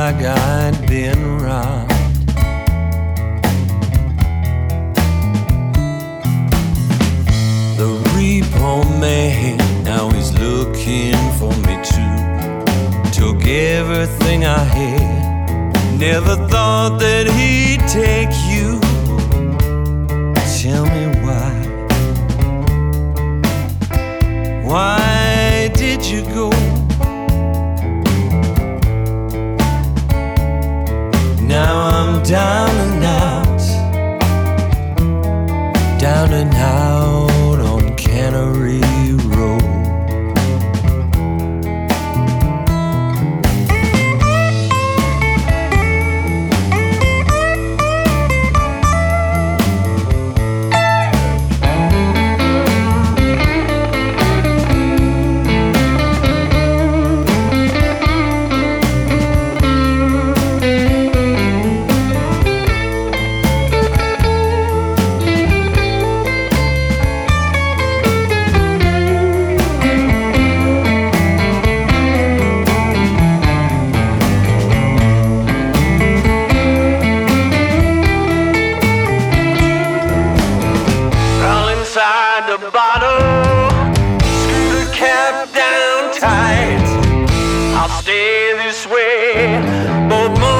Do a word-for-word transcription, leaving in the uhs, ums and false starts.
like I'd been robbed. The repo man, now he's looking for me too. Took everything I had, never thought that he'd take you. Tell me why. Why did you go? Now I'm down and out, down and out on Cannery Road. The bottle, screw the cap down tight. I'll stay this way both morning